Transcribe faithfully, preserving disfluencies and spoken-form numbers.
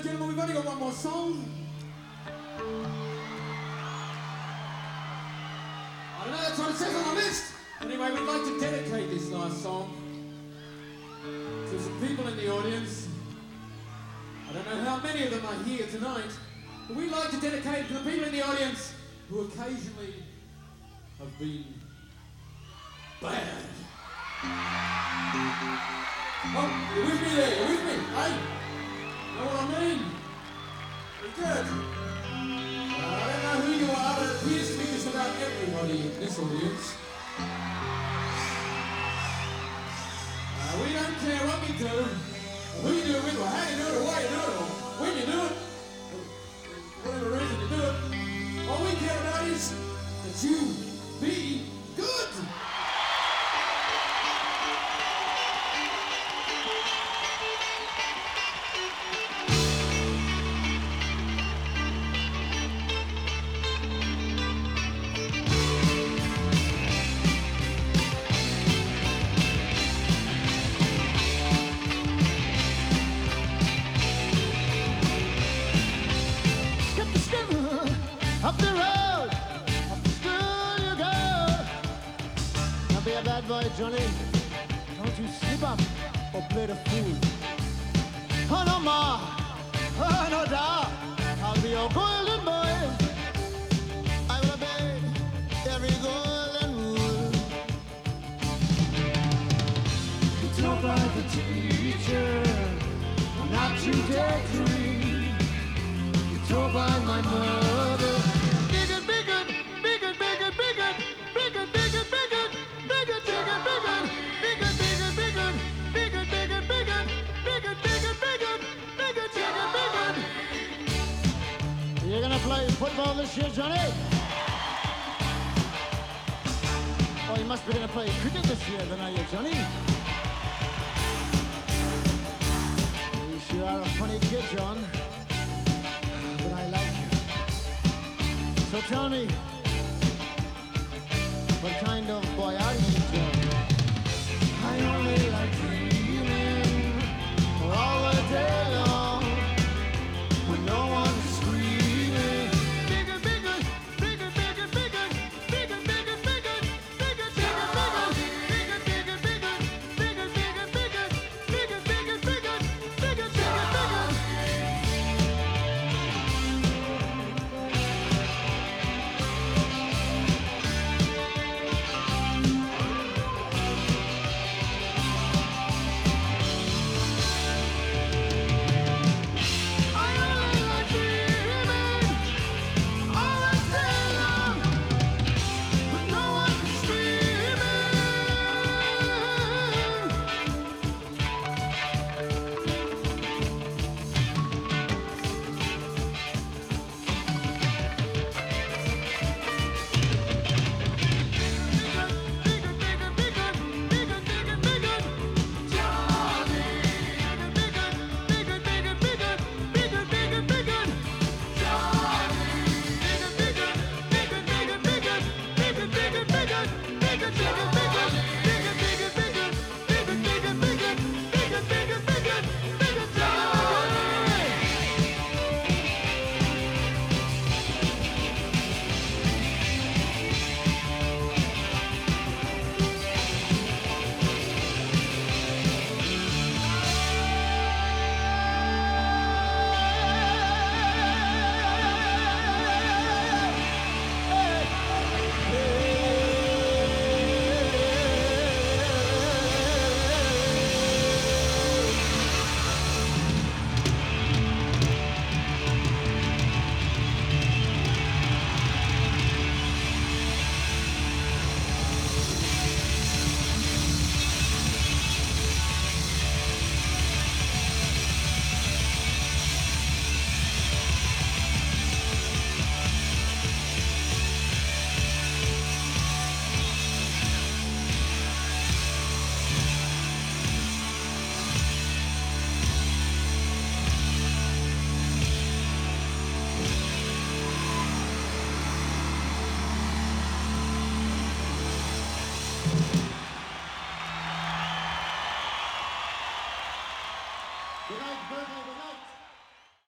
gentlemen, we've only got one more song. I don't know, that's what it says on the list. Anyway, we'd like to dedicate this last song to some people in the audience. I don't know how many of them are here tonight, but we'd like to dedicate it to the people in the audience who occasionally have been bad. Oh, you're with me there, you're with me, hey? Know what I mean? Very good. Uh, I don't know who you are, but it appears to be just about everybody in this audience. Uh, we don't care what we do, or who you do it with, or how you do it, or why you do it, or when you do it, or whatever reason you do it. All we care about is that you be good. Up the road, up the school you go. Don't be a bad boy, Johnny. Don't you slip up or play the fool. Oh no more, oh no doubt, I'll be your golden boy. I will obey every golden rule. You don't like the teacher, not to daydream. You don't like my mother. You're gonna play football this year, Johnny? Oh, you must be gonna play cricket this year, then, are you, Johnny? You sure are a funny kid, John. But I like you. So tell me,